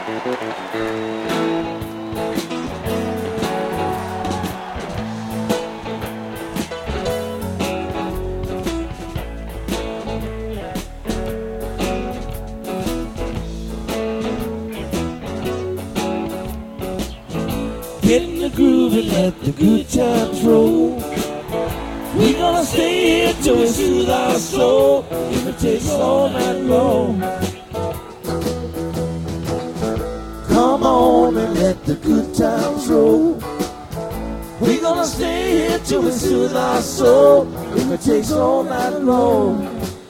Get in the groove and let the good times roll. We gonna stay here till we soothe our soul, if it takes all night long. Come on and let the good times roll. We gonna stay here till we soothe our soul, if it takes all night long.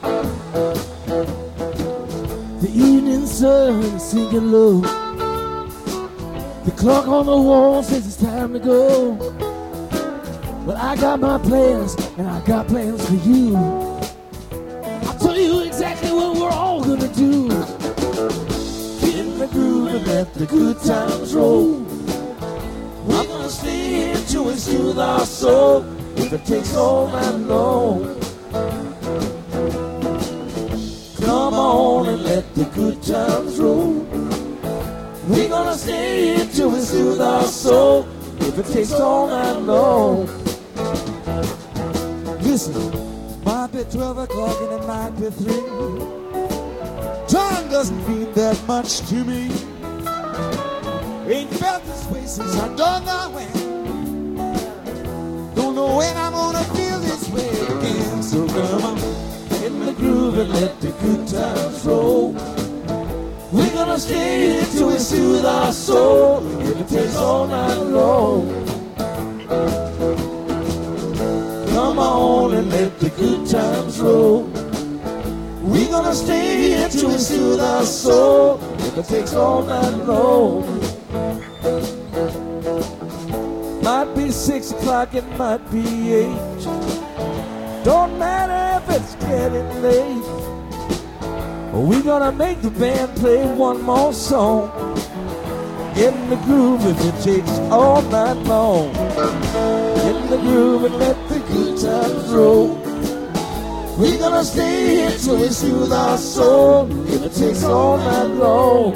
The evening sun is sinking low. The clock on the wall says it's time to go. But I got my plans, and I got plans for you. I'll tell you exactly what we're all gonna do. Get in the groove and let the good times roll. We're gonna stay here till we soothe our soul, if it takes all night long. Come on and let the good times roll. We're gonna stay here till we soothe our soul, if it takes all night long. Listen, it might be 12 o'clock and it might be 3. Time doesn't mean that much to me. Ain't felt this way since I done that way. Don't know when I'm gonna feel this way again. So come on, get in the groove and let the good times roll. We're gonna stay here till we soothe our soul, if it takes all night long. Come on and let the good times roll. We're gonna stay here till we soothe our soul, if it takes all night long. Might be 6 o'clock, it might be 8. Don't matter if it's getting late. We're gonna make the band play one more song. Get in the groove if it takes all night long. Get in the groove and let the good times roll. We're gonna stay here till we soothe our soul, if it takes all night long.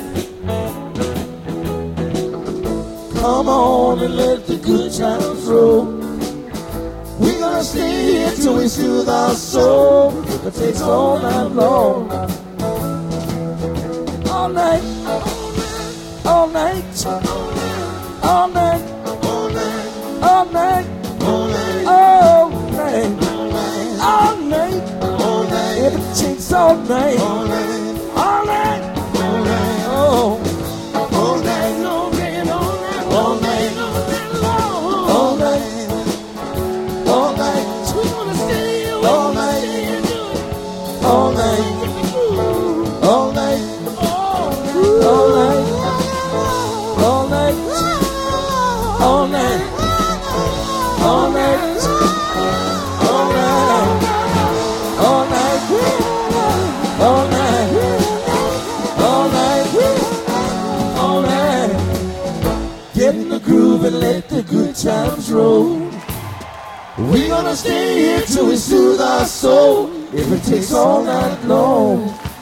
Come on and let the good times roll. We're gonna stay here till we soothe our soul, if it takes all night long. All night, all night, all night, all night, all night, all night, all night, all night, all night. If it takes all night, all night, all night, all night, oh, all night, all night, all night, all night, all night. We wanna stay all night, all night, all night. All night, all night, all night, all night, all night, all night, all night, all night, all night. Get in the groove and let the good times roll. We're gonna stay here till we soothe our soul, if it takes all night long.